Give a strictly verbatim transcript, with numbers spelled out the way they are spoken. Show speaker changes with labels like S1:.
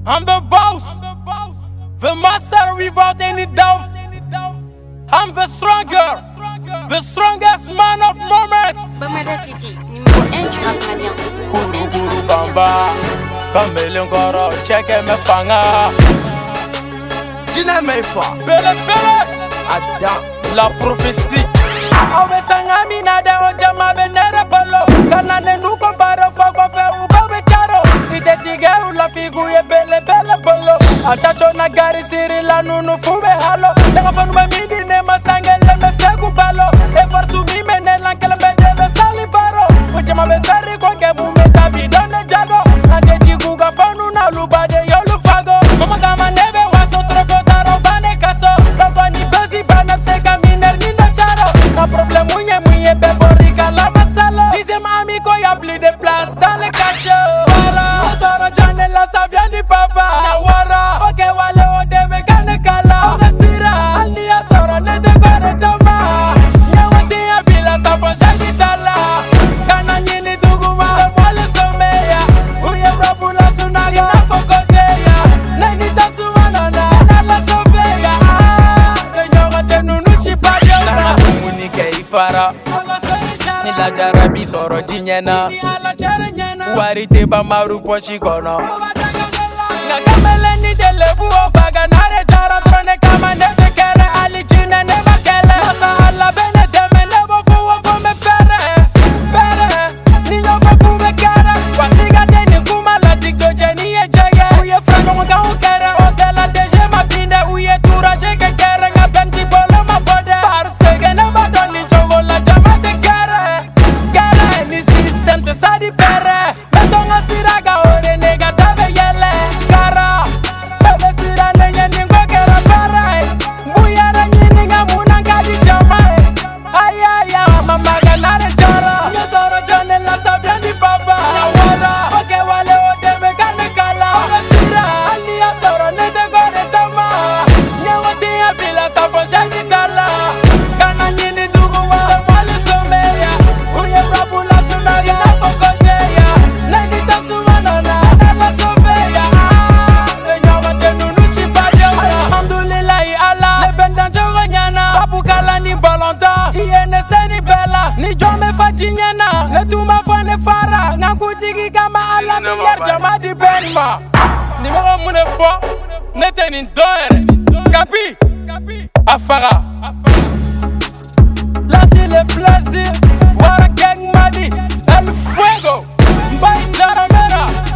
S1: I'm the boss, the master without any doubt. I'm the stronger, the strongest man of moment.
S2: Bamada City, numéro un du rap malien.
S1: Guru guru bamba, kamele ngoro, cheke me fanga.
S3: Dina Meifa,
S1: Bele bele,
S3: Adam,
S1: la prophétie. Awe sangami nada ojama benere bolo. Kanane nu komparo fogo fe ubabe charo. Ite tige ula figu ye bele bele bolo. Achacho na gari siri la nunu fube halo. Tenga fanu me midi ne masangele me segu balo. E farsu mi me ne lankele me deve sali baro. Ujama be sari konge bume tabi done jago. Ante jiguga fanu na lubade yolu fago. Mama kama neve waso trofeo taro bane kaso. Koko ni bezi banap seka miner ni no charo. Un problème mouillé mouillé bebo rica la masala. Dixième amigo y'a plus de place dans le cachot. Wara, Soro John la ça vient du papa. Nawara, ok wale odeme kane kala. Ogasira, alia Soro ne te gore toma. Nyawati ya bila sa fonja gitala. Kana nyini duguma, sa mwale someya. Uye brabula sunaga, ina fokoteya. Nani tasumana na, nala sofeya. Kenyoga tenunu shipadio. Fara ni la jarabi soro jinyena wari te ba maru pochi kono na kamele ni delebu obaga nare jara trone kama ne de kere ali jine ne bakele masa alla bene deme ne bo fu wo fu me pere pere ni yo bo fu me kere wasiga te ni kuma la dikto jeni e jege uye frano nga ukere otela deje mapinde uye tura jege kere nga benti bolo mabode parsege ne badoni de sadi pere metonga siraga ore nega dave yele kara bebe sira nenye ningo kera pere muyara nyininga munanga di jamae ayaya mama ganare jara nyosoro jone la sabia di papa nyawara oke wale odeme kane kala oke sira alia soro nete gore tama nyawati ya bila safo shangi tala kana nyini duguwa samwale someya uye brabula sunaga Iene seni bella ni jome fajinyena ne tuma fane fara ngakutiki kama ala miler jama di benma ni mo mune fo ne teni doere kapi afara là c'est le plaisir wara gang madi el fuego mbay daramera